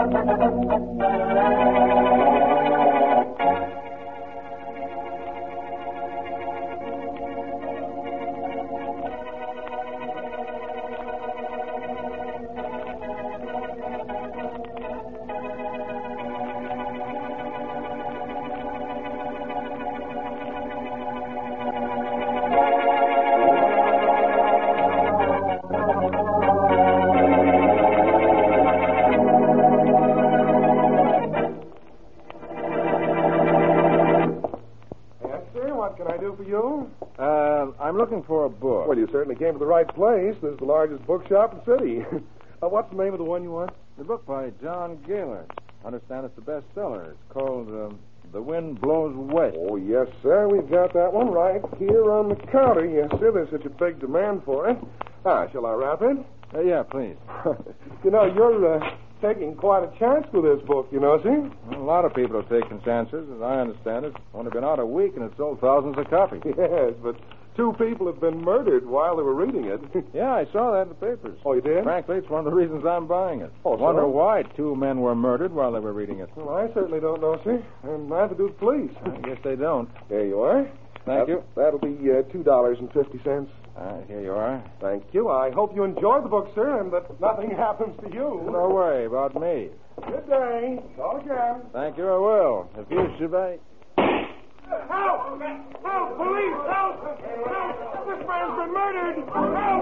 I'm looking for a book. Well, you certainly came to the right place. This is the largest bookshop in the city. What's the name of the one you want? The book by John Gaylord. I understand it's the bestseller. It's called The Wind Blows West. Oh, yes, sir. We've got that one right here on the counter. Yes, sir. There's such a big demand for it. Shall I wrap it? Yeah, please. You're taking quite a chance with this book, see? Well, a lot of people have taken chances, as I understand it. It's only been out a week, and it's sold thousands of copies. Yes, but 2 people have been murdered while they were reading it. Yeah, I saw that in the papers. Oh, you did? Frankly, it's one of the reasons I'm buying it. Oh, I wonder why 2 men were murdered while they were reading it. Well, I certainly don't know, sir. And neither do the police. I guess they don't. There you are. Thank you. That'll be $2.50. Here you are. Thank you. I hope you enjoyed the book, sir, and that nothing happens to you. Don't worry about me. Good day. Call again. Thank you, I will. If you should be... Help! Help! Police! Help! Help! This man's been murdered! Help!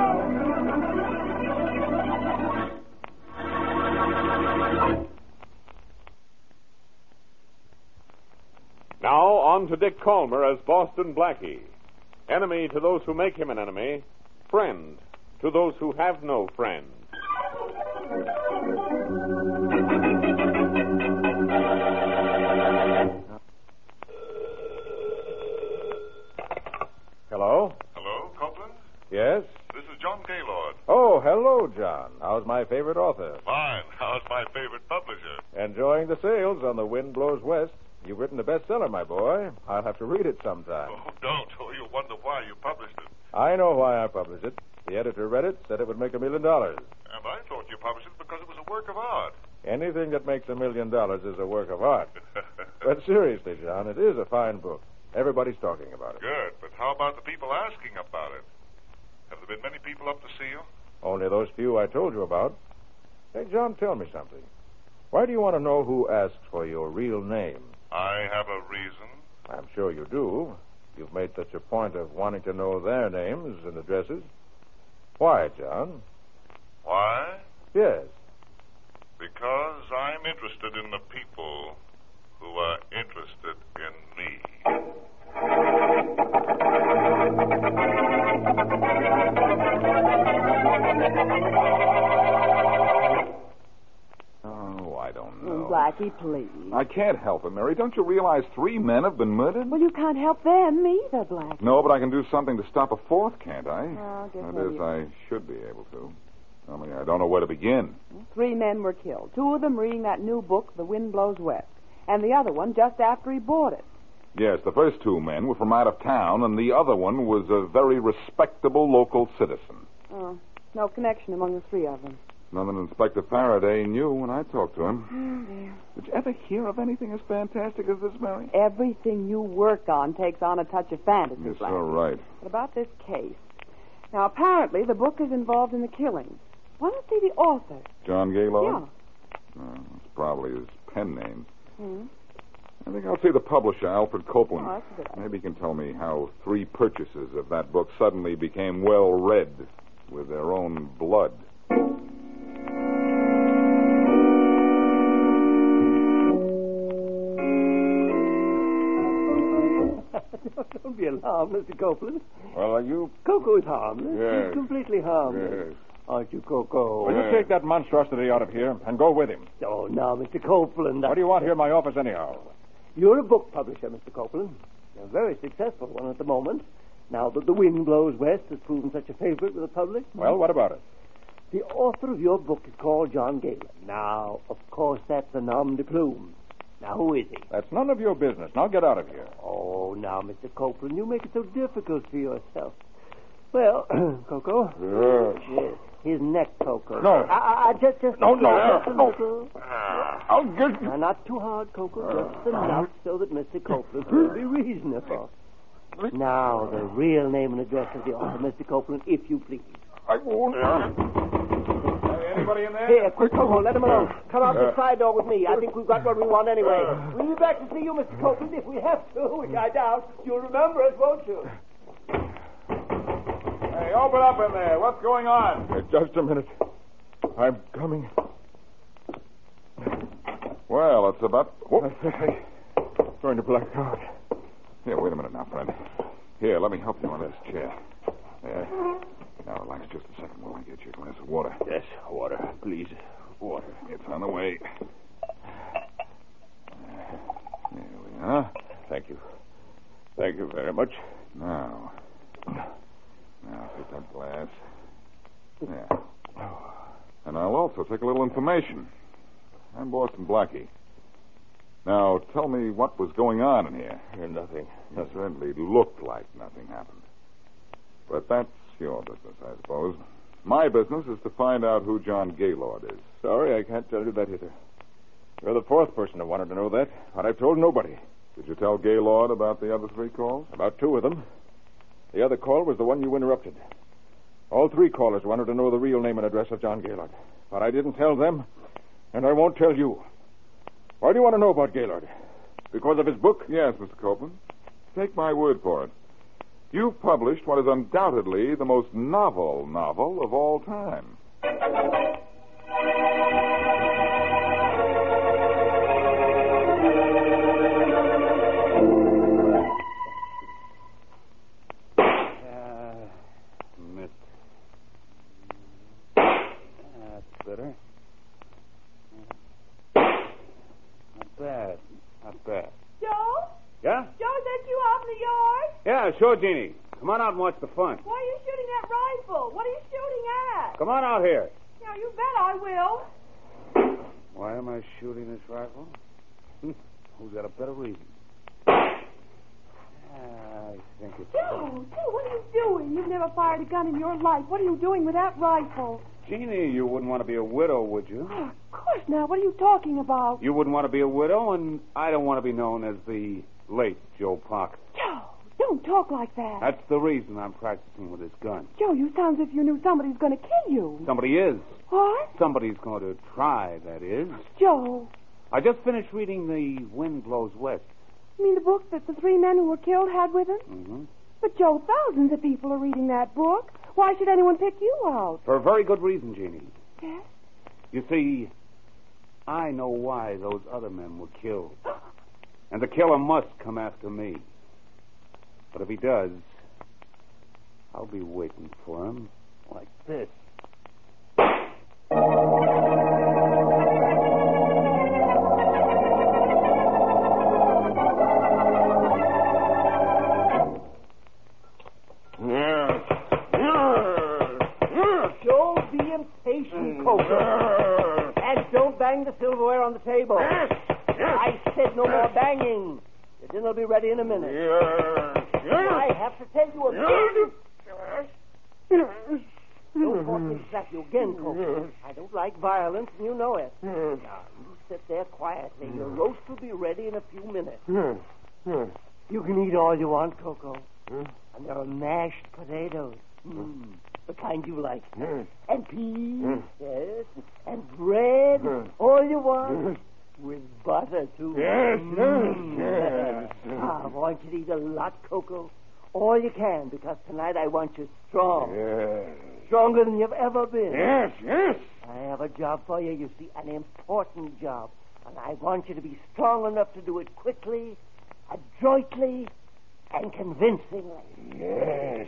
Now, on to Dick Calmer as Boston Blackie. Enemy to those who make him an enemy. Friend to those who have no friend. Hello? Hello, Copeland? Yes? This is John Gaylord. Oh, hello, John. How's my favorite author? Fine. How's my favorite publisher? Enjoying the sales on The Wind Blows West. You've written a bestseller, my boy. I'll have to read it sometime. Oh, don't. Oh, you'll wonder why you published it. I know why I published it. The editor read it, said it would make $1 million. And I thought you published it because it was a work of art. Anything that makes $1 million is a work of art. But seriously, John, it is a fine book. Everybody's talking about it. Good, but how about the people asking about it? Have there been many people up to see you? Only those few I told you about. Hey, John, tell me something. Why do you want to know who asks for your real name? I have a reason. I'm sure you do. You've made such a point of wanting to know their names and addresses. Why, John? Why? Yes. Because I'm interested in the people who are interested in me. Oh, I don't know. Blackie, please. I can't help it, Mary. Don't you realize 3 men have been murdered? Well, you can't help them either, Blackie. No, but I can do something to stop a 4th, can't I? I guess That maybe is, I should be able to. Only I don't know where to begin. 3 men were killed. 2 of them reading that new book, The Wind Blows West. And the other one just after he bought it. Yes, the first 2 men were from out of town, and the other one was a very respectable local citizen. Oh, no connection among the 3 of them. None that Inspector Faraday knew when I talked to him. Oh, dear. Did you ever hear of anything as fantastic as this, Mary? Everything you work on takes on a touch of fantasy, You're Blackie. so right. But about this case. Now, apparently, the book is involved in the killings. Why don't see the author? John Gaylord? Yeah. That's probably his pen name. Hmm. I think I'll see the publisher, Alfred Copeland. Oh, that's a good idea. Maybe he can tell me how 3 purchasers of that book suddenly became well read with their own blood. Don't be alarmed, Mr. Copeland. Well, are you... Coco is harmless. Yes. He's completely harmless. Yes. Aren't you, Coco? Will you take that monstrosity out of here and go with him? Oh, now, Mr. Copeland. What do you want here in my office anyhow? You're a book publisher, Mr. Copeland. You're a very successful one at the moment. Now that The Wind Blows West has proven such a favorite with the public. Well, what about it? The author of your book is called John Gaylord. Now, of course, that's a nom de plume. Now, who is he? That's none of your business. Now get out of here. Oh, now, Mr. Copeland, you make it so difficult for yourself. Well, Coco. Yes. Yes. His neck, Coco. No. Just. No. Coco. I'll get you. Now, not too hard, Coco. Just enough so that Mr. Copeland will be reasonable. Now, the real name and address of the author, Mr. Copeland, if you please. I won't. Anybody in there? Here, quick, Coco, let him alone. Come out the side door with me. I think we've got what we want anyway. We'll be back to see you, Mr. Copeland, if we have to, which I doubt. You'll remember us, won't you? Hey, open up in there. What's going on? Just a minute. I'm coming. Well, it's about... I'm going to black out. Here, wait a minute now, friend. Here, let me help you on this chair. There. Now, relax just a second while I get you a glass of water. Yes, water, please. Water. It's on the way. There we are. Thank you. Thank you very much. Now, take that glass. There. And I'll also take a little information. I'm Boston Blackie. Now, tell me what was going on in here. Nothing. It certainly looked like nothing happened. But that's your business, I suppose. My business is to find out who John Gaylord is. Sorry, I can't tell you that either. You're the fourth person who wanted to know that, but I've told nobody. Did you tell Gaylord about the other three calls? About two of them. The other call was the one you interrupted. All three callers wanted to know the real name and address of John Gaylord. But I didn't tell them, and I won't tell you. Why do you want to know about Gaylord? Because of his book? Yes, Mr. Copeland. Take my word for it. You've published what is undoubtedly the most novel of all time. That's better. Not bad. Joe? Yeah? Joe, is that you out in the yard? Yeah, sure, Jeannie. Come on out and watch the fun. Why are you shooting that rifle? What are you shooting at? Come on out here. Yeah, you bet I will. Why am I shooting this rifle? Who's got a better reason? I think it's... Joe, what are you doing? You've never fired a gun in your life. What are you doing with that rifle? Jeannie, you wouldn't want to be a widow, would you? Oh, of course not. What are you talking about? You wouldn't want to be a widow, and I don't want to be known as the late Joe Parker. Joe, don't talk like that. That's the reason I'm practicing with this gun. Joe, you sound as if you knew somebody's going to kill you. Somebody is. What? Somebody's going to try, that is. Joe. I just finished reading The Wind Blows West. You mean the book that the three men who were killed had with them? Mm-hmm. But, Joe, thousands of people are reading that book. Why should anyone pick you out? For a very good reason, Jeannie. Yes? You see, I know why those other men were killed. And the killer must come after me. But if he does, I'll be waiting for him like this. Don't be impatient, Coco. And don't bang the silverware on the table. I said no more banging. The dinner will be ready in a minute. I have to tell you again. Don't force me to slap you again, Coco. I don't like violence, and you know it. Now, you sit there quietly. Your roast will be ready in a few minutes. You can eat all you want, Coco. And there are mashed potatoes. The kind you like. And peas, yes. And bread, all you want. With butter, too. Yes. I want you to eat a lot, Coco. All you can, because tonight I want you strong. Yes. Stronger than you've ever been. Yes. I have a job for you, you see, an important job. And I want you to be strong enough to do it quickly, adroitly, and convincingly. Yes.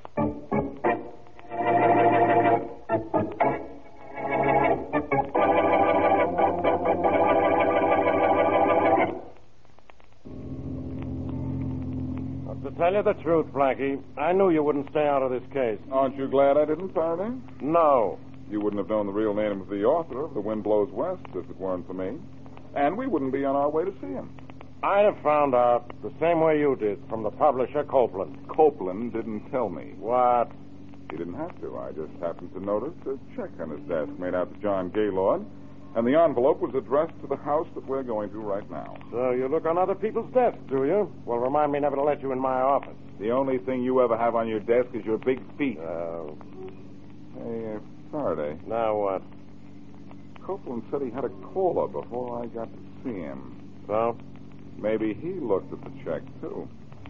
To tell you the truth, Blackie, I knew you wouldn't stay out of this case. Aren't you glad I didn't, Faraday? No. You wouldn't have known the real name of the author of The Wind Blows West if it weren't for me. And we wouldn't be on our way to see him. I'd have found out the same way you did from the publisher, Copeland. Copeland didn't tell me. What? He didn't have to. I just happened to notice a check on his desk made out to John Gaylord. And the envelope was addressed to the house that we're going to right now. So you look on other people's desks, do you? Well, remind me never to let you in my office. The only thing you ever have on your desk is your big feet. Hey, Faraday. Now what? Copeland said he had a caller before I got to see him. So? Maybe he looked at the check, too.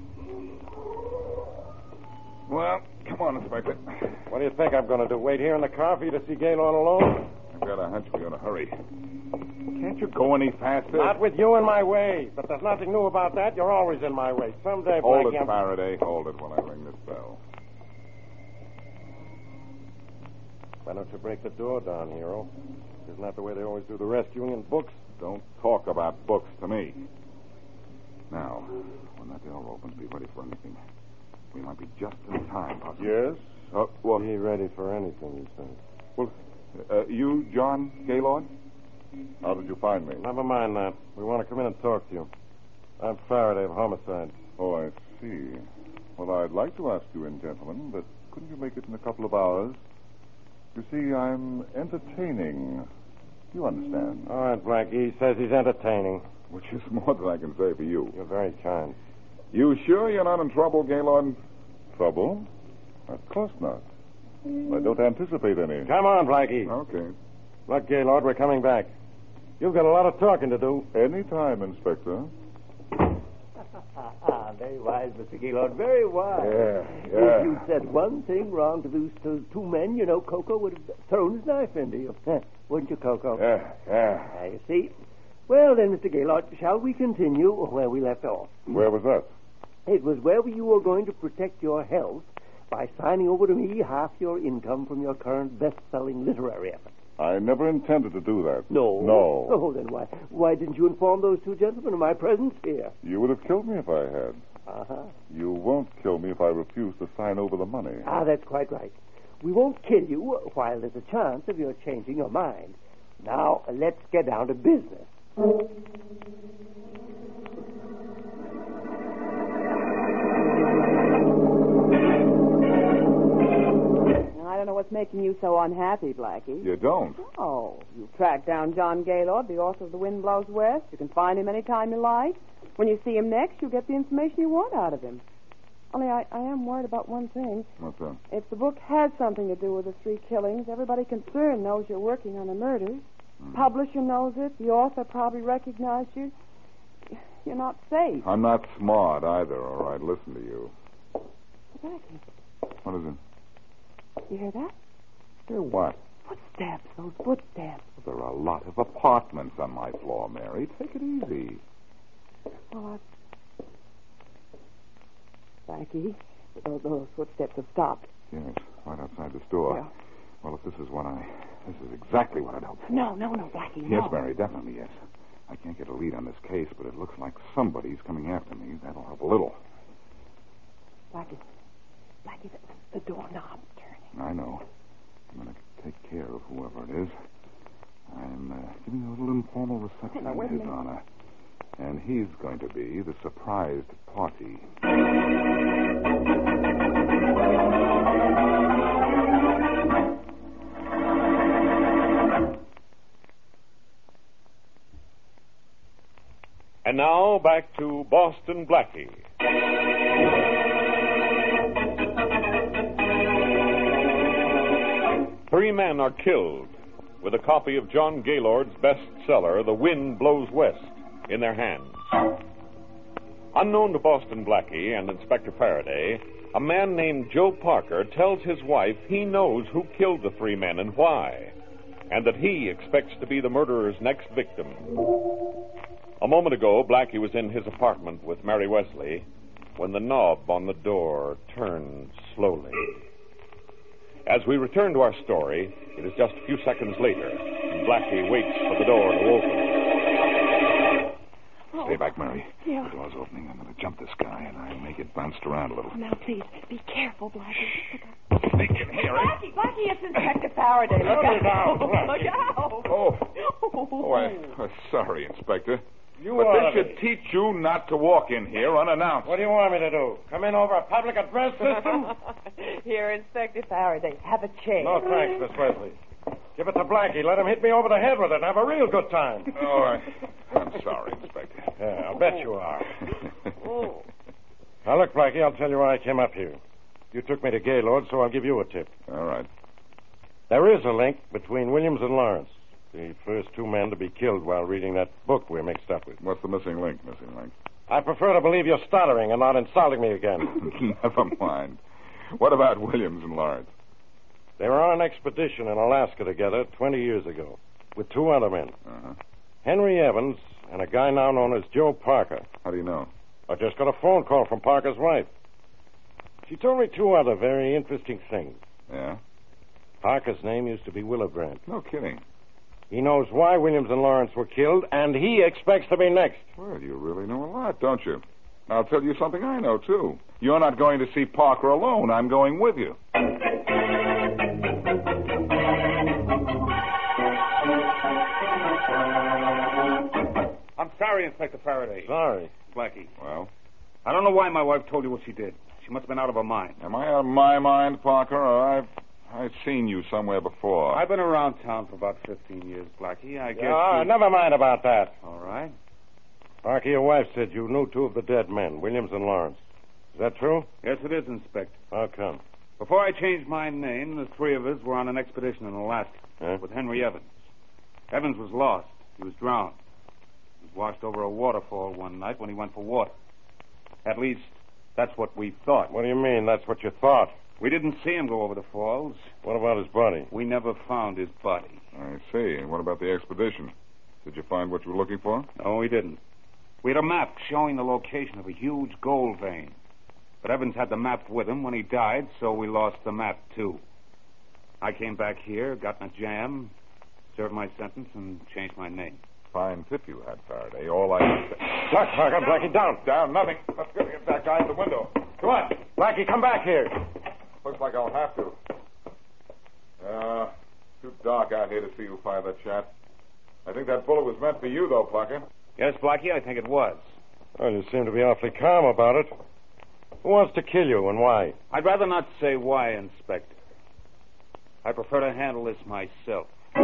Well, come on, Inspector. What do you think I'm going to do? Wait here in the car for you to see Gaylord alone? I've got a hunch we're going to hurry. Can't you go any faster? Not with you in my way. But there's nothing new about that. You're always in my way. Someday, Hold Blackie, it, Faraday. Hold it while I ring this bell. Why don't you break the door down, Hero? Isn't that the way they always do the rescuing in books? Don't talk about books to me. Now, when that door opens, be ready for anything. We might be just in time, possibly. Yes? Well, Be ready for anything, you say. Well, you, John Gaylord? How did you find me? Never mind that. We want to come in and talk to you. I'm Faraday of Homicide. Oh, I see. Well, I'd like to ask you in, gentlemen, but couldn't you make it in a couple of hours? You see, I'm entertaining. You understand? All right, Blackie. He says he's entertaining. Which is more than I can say for you. You're very kind. You sure you're not in trouble, Gaylord? Trouble? Of course not. I don't anticipate any. Come on, Blackie. Okay. Look, Gaylord, we're coming back. You've got a lot of talking to do. Any time, Inspector. Very wise, Mr. Gaylord. Very wise. Yeah. If you'd said one thing wrong to those two men, you know, Coco would have thrown his knife into you. Wouldn't you, Coco? Yeah. You see. Well, then, Mr. Gaylord, shall we continue where we left off? Where was that? It was where you were going to protect your health by signing over to me half your income from your current best-selling literary effort. I never intended to do that. No? No. Oh, then why didn't you inform those two gentlemen of my presence here? You would have killed me if I had. Uh-huh. You won't kill me if I refuse to sign over the money. That's quite right. We won't kill you while there's a chance of your changing your mind. Now, let's get down to business. I don't know what's making you so unhappy, Blackie. You don't? Oh, you tracked down John Gaylord, the author of The Wind Blows West. You can find him any time you like. When you see him next, you'll get the information you want out of him. Only I am worried about one thing. What's that? If the book has something to do with the three killings, everybody concerned knows you're working on the murders. Publisher knows it. The author probably recognized you. You're not safe. I'm not smart either, all right? Listen to you. Blackie, What is it? you hear that? Hear what? Footsteps, those footsteps. There are a lot of apartments on my floor, Mary. Take it easy. Well, Blackie, those footsteps have stopped. Yes, right outside this door. Yeah. Well, if this is exactly what I'd hoped for. No, Blackie, Yes, no. Mary, definitely yes. I can't get a lead on this case, but it looks like somebody's coming after me. That'll help a little. Blackie, the doorknob's turning. I know. I'm going to take care of whoever it is. I'm giving a little informal reception Now, wait a in his minute. honor. And he's going to be the surprised party. And now back to Boston Blackie. Three men are killed with a copy of John Gaylord's bestseller, The Wind Blows West, in their hands. Unknown to Boston Blackie and Inspector Faraday, a man named Joe Parker tells his wife he knows who killed the three men and why, and that he expects to be the murderer's next victim. A moment ago, Blackie was in his apartment with Mary Wesley when the knob on the door turned slowly. As we return to our story, it is just a few seconds later, and Blackie waits for the door to open. Stay back, Mary. Yeah. The door's opening. I'm going to jump this guy, and I may get bounced around a little. Now, please, be careful, Blackie. They can hear it. Blackie, it's Inspector Faraday. Look out. Look out. I'm sorry, Inspector. You But ought this to should teach you not to walk in here unannounced. What do you want me to do? Come in over a public address system? Here, Inspector Faraday. Have a chair. No thanks, Miss Wesley. Give it to Blackie. Let him hit me over the head with it and have a real good time. Oh, I'm sorry, Inspector. Yeah, I'll bet you are. Now, look, Blackie, I'll tell you why I came up here. You took me to Gaylord, so I'll give you a tip. All right. There is a link between Williams and Lawrence, the first two men to be killed while reading that book we're mixed up with. What's the missing link, I prefer to believe you're stuttering and not insulting me again. Never mind. What about Williams and Lawrence? They were on an expedition in Alaska together 20 years ago with two other men. Uh-huh. Henry Evans and a guy now known as Joe Parker. How do you know? I just got a phone call from Parker's wife. She told me two other very interesting things. Yeah? Parker's name used to be Willowgrant. No kidding. He knows why Williams and Lawrence were killed, and he expects to be next. Well, you really know a lot, don't you? I'll tell you something I know, too. You're not going to see Parker alone. I'm going with you. I'm sorry, Inspector Faraday. Sorry. Blackie. Well? I don't know why my wife told you what she did. She must have been out of her mind. Am I out of my mind, Parker, or I've seen you somewhere before? I've been around town for about 15 years, Blackie. I guess never mind about that. All right. Parker, your wife said you knew two of the dead men, Williams and Lawrence. Is that true? Yes, it is, Inspector. How come? Before I changed my name, the three of us were on an expedition in Alaska with Henry Evans. Evans was lost. He was drowned. He was washed over a waterfall one night when he went for water. At least, that's what we thought. What do you mean, that's what you thought? We didn't see him go over the falls. What about his body? We never found his body. I see. And what about the expedition? Did you find what you were looking for? No, we didn't. We had a map showing the location of a huge gold vein. But Evans had the map with him when he died, so we lost the map, too. I came back here, got in a jam, served my sentence, and changed my name. Fine tip you had, Faraday. All I... Look, Parker, Blackie, down. Down, nothing. Let's go get that guy in the window. Come on. Blackie, come back here. Looks like I'll have to. Too dark out here to see who fired that shot. I think that bullet was meant for you, though, Parker. Yes, Blackie, I think it was. Well, you seem to be awfully calm about it. Who wants to kill you and why? I'd rather not say why, Inspector. I prefer to handle this myself.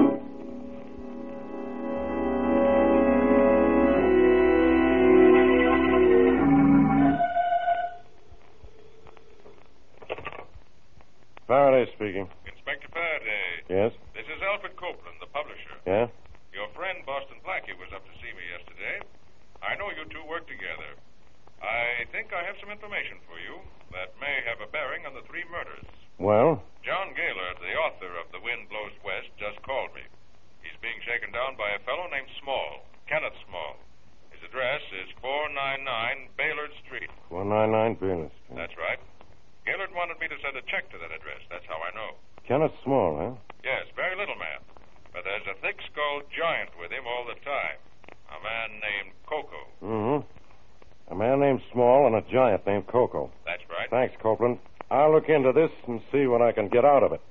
Faraday speaking. Inspector Faraday. Yes? This is Alfred Copeland, the publisher. Yeah? Your friend Boston Blackie was up to see me yesterday. I know you two work together. I think I have some information for you that may have a bearing on the three murders. Well? John Gaylord, the author of The Wind Blows West, just called me. He's being shaken down by a fellow named Small, Kenneth Small. His address is 499 Baylord Street. 499 Baylord Street. That's right. Gaylord wanted me to send a check to that address. That's how I know. Kenneth Small, huh? Yes, very little man. But there's a thick-skulled giant with him all the time. A man named Coco. Mm-hmm. A man named Small and a giant named Coco. That's right. Thanks, Copeland. I'll look into this and see what I can get out of it.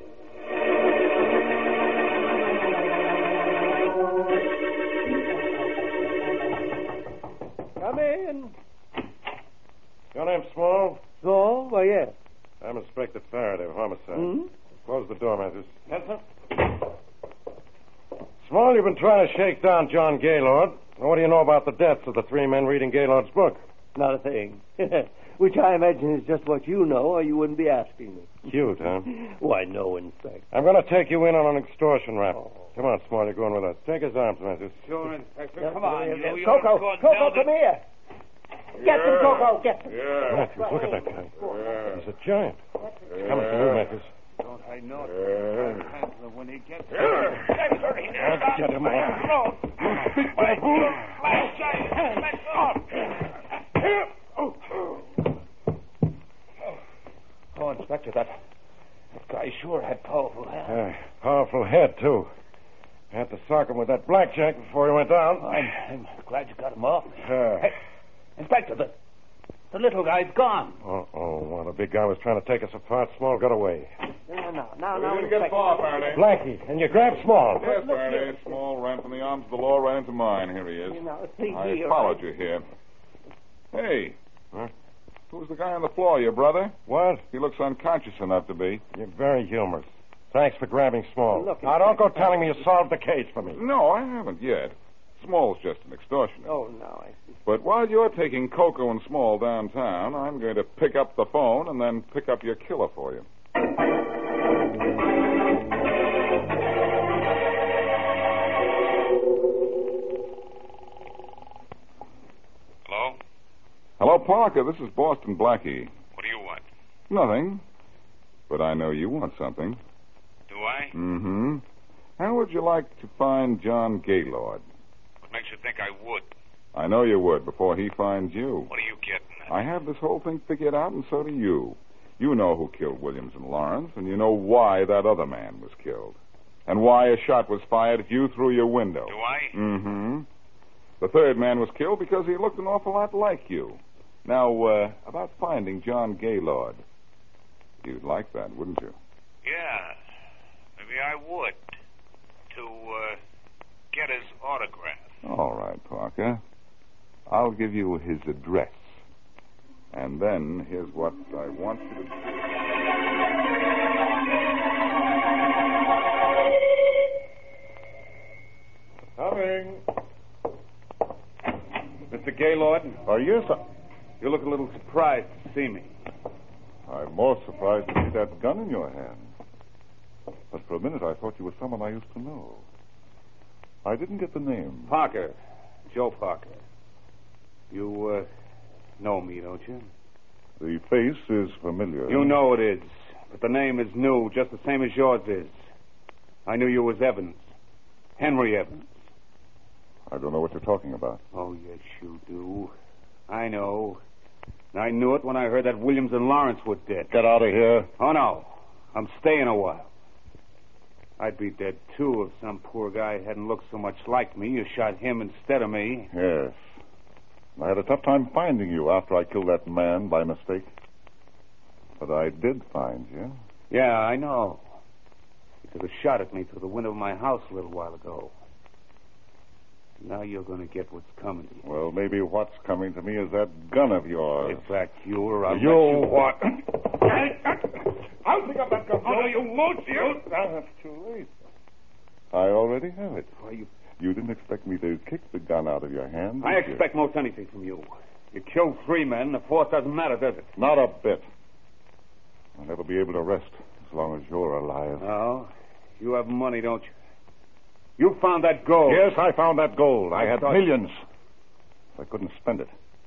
Come in. Your name Small? So, why, yes. I'm Inspector Faraday of Homicide. Hmm? Close the door, Matthews. Yes, sir. Small, you've been trying to shake down John Gaylord. What do you know about the deaths of the three men reading Gaylord's book? Not a thing. Which I imagine is just what you know, or you wouldn't be asking me. Cute, huh? Why, no, Inspector. I'm going to take you in on an extortion rap. Come on, Small, you're going with us. Take his arms, Matthews. Sure, Inspector. Yeah, Come on, you. Coco, come here. Get them, Coco, get them. Yeah. Matthews, look at that guy. He's a giant. He's coming for you, Matthews. Don't I know it? When he gets I'll get him off. Oh, Inspector, that guy sure had powerful hands. Powerful head, too. I had to sock him with that blackjack before he went down. I'm glad you got him off. Hey, Inspector, the little guy's gone. Uh-oh. Well, the big guy was trying to take us apart. Small got away. Now, We didn't get far, Faraday. Blackie, and you grabbed Small. Yes, Faraday. Small ran from the arms of the law right into mine. Here he is. I followed you here. Hey. Huh? Who's the guy on the floor, your brother? What? He looks unconscious enough to be. You're very humorous. Thanks for grabbing Small. Look, now, don't go telling me you solved the case for me. No, I haven't yet. Small's just an extortionist. Oh, no, I see. But while you're taking Coco and Small downtown, I'm going to pick up the phone and then pick up your killer for you. Hello? Hello, Parker. This is Boston Blackie. What do you want? Nothing. But I know you want something. Do I? Mm-hmm. How would you like to find John Gaylord? What makes you think I would? I know you would before he finds you. What are you getting at? I have this whole thing figured out, and so do you. You know who killed Williams and Lawrence, and you know why that other man was killed. And why a shot was fired at you through your window. Do I? Mm-hmm. The third man was killed because he looked an awful lot like you. Now, about finding John Gaylord. You'd like that, wouldn't you? Yeah. Maybe I would. To, get his autograph. All right, Parker. I'll give you his address. And then here's what I want you to do. Coming. Mr. Gaylord? Oh, yes, sir. You look a little surprised to see me. I'm more surprised to see that gun in your hand. But for a minute, I thought you were someone I used to know. I didn't get the name. Parker. Joe Parker. You, know me, don't you? The face is familiar. You know it is. But the name is new, just the same as yours is. I knew you was Evans. Henry Evans. I don't know what you're talking about. Oh, yes, you do. I know. And I knew it when I heard that Williams and Lawrence were dead. Get out of here. Oh, no. I'm staying a while. I'd be dead, too, if some poor guy hadn't looked so much like me. You shot him instead of me. Yes. I had a tough time finding you after I killed that man by mistake. But I did find you. Yeah, I know. You took a shot at me through the window of my house a little while ago. Now you're going to get what's coming to you. Well, maybe what's coming to me is that gun of yours. In fact, I'll let you you... what? I'll pick up that gun. Oh, no, you won't, you. That's too late. I already have it. Why, You didn't expect me to kick the gun out of your hand, I did you? expect most anything from you. You killed 3 men. The fourth doesn't matter, does it? Not a bit. I'll never be able to rest as long as you're alive. Oh, you have money, don't you? You found that gold. Yes, I found that gold. I had thought- millions. I couldn't spend it.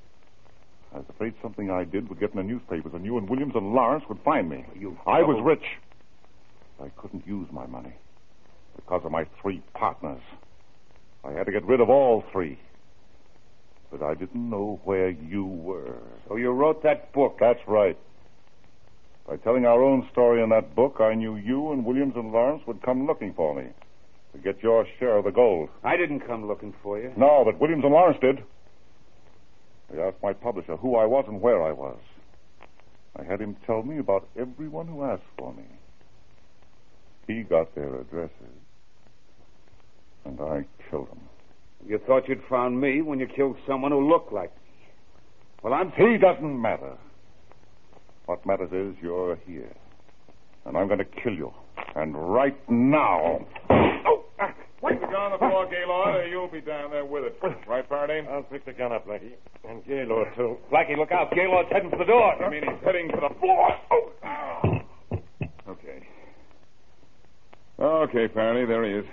I was afraid something I did would get in the newspapers, and you and Williams and Lawrence would find me. I was rich. I couldn't use my money because of my 3 partners. I had to get rid of all 3. But I didn't know where you were. So you wrote that book. That's right. By telling our own story in that book, I knew you and Williams and Lawrence would come looking for me to get your share of the gold. I didn't come looking for you. No, but Williams and Lawrence did. They asked my publisher who I was and where I was. I had him tell me about everyone who asked for me. He got their addresses, and I killed them. You thought you'd found me when you killed someone who looked like me. Well, He doesn't matter. What matters is you're here. And I'm going to kill you. And right now. Oh! Put the gun on the floor, Gaylord, or you'll be down there with it. Right, Faraday? I'll pick the gun up, Blackie. And Gaylord, too. Blackie, look out. Gaylord's heading for the door. I mean, he's heading for the floor. Oh! Okay. Okay, Faraday, there he is.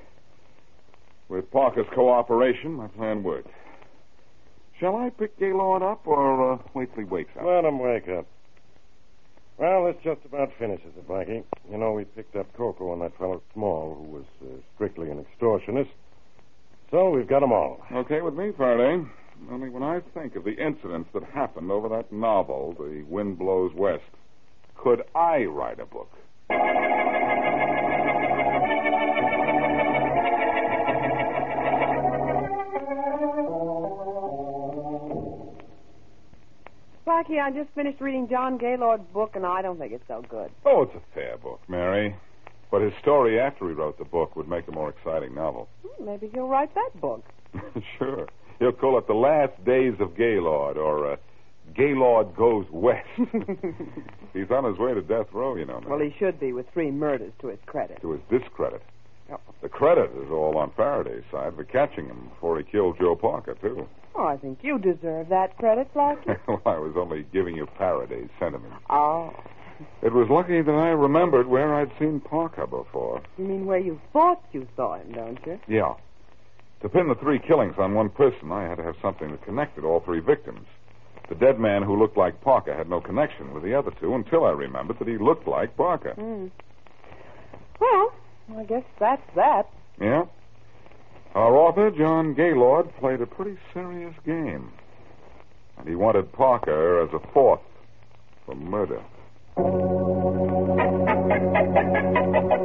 With Parker's cooperation, my plan worked. Shall I pick Gaylord up or wait till he wakes up? Let him wake up. Well, this just about finishes it, Blackie. You know, we picked up Coco and that fellow Small, who was strictly an extortionist. So we've got them all. Okay with me, Faraday. Only when I think of the incidents that happened over that novel, The Wind Blows West, could I write a book? Blackie, I just finished reading John Gaylord's book, and I don't think it's so good. Oh, it's a fair book, Mary. But his story after he wrote the book would make a more exciting novel. Maybe he'll write that book. Sure. He'll call it The Last Days of Gaylord or Gaylord goes west. He's on his way to death row, you know. Well, he should be with 3 murders to his credit. To his discredit. Oh. The credit is all on Faraday's side for catching him before he killed Joe Parker, too. Oh, I think you deserve that credit, Blackie. Well, I was only giving you Faraday's sentiments. Oh. It was lucky that I remembered where I'd seen Parker before. You mean where you thought you saw him, don't you? Yeah. To pin the 3 killings on one person, I had to have something that connected all 3 victims. The dead man who looked like Parker had no connection with the other 2 until I remembered that he looked like Parker. Well, I guess that's that. Yeah. Our author, John Gaylord, played a pretty serious game. And he wanted Parker as a 4th for murder.